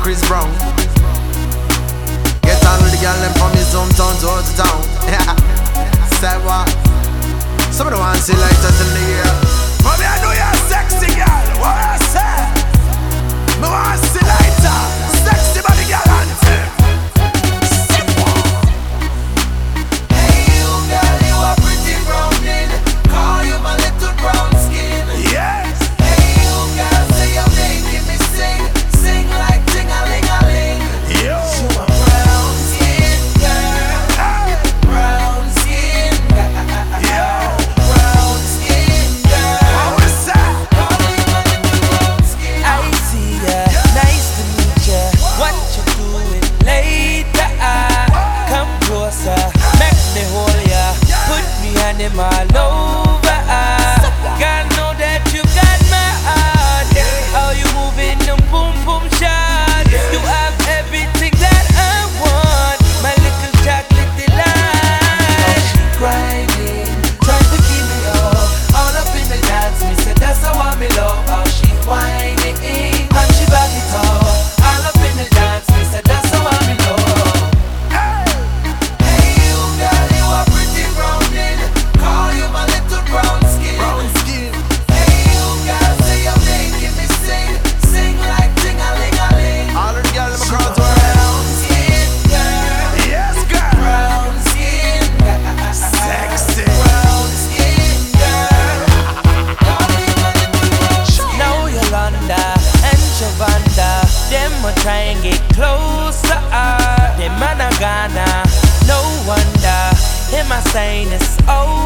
Chris Brown. Get on with the girl them from his hometown to out of town. Yeah. Say what? Some of the ones see lighters in the air. Mommy, I know you're sexy girl. What I say? Me want to see lighter. Sexy body girl and Hey you girl, you are pretty browning. Call you my little brown skin. yes. Hey you girl, say you're making me sing. Sing like ting-a-ling-a-ling. Yo. You a brown skin girl. Brown skin girl. Brown skin girl. What was that? Call you my little brown skin. I see ya, nice to meet ya. What you doing later? Come closer, make me hold ya. Put me on him all over. God know that you got my heart. How you moving them boom boom shot. You have everything that I want. My little chocolate delight. Grinding, trying to keep me up. All up in the dance, me said that's how I me love. How she whining, and she back it up. All up in the dance, me said that's how I me love. Hey you girl, you are pretty browning. Call you my little brown skin. Brown skin. Hey you girl, say you're making me sing. Sing like ting-a-ling-a-ling. All of the girl them You across a the world. brown skin girl. Yes, girl. Brown skin girl. Sexy. Brown skin girl. Call you my little brown skin. Now Yolanda and Shavanda, them a try and get closer. Them man a Ghana, no wonder. Him a saying it's over.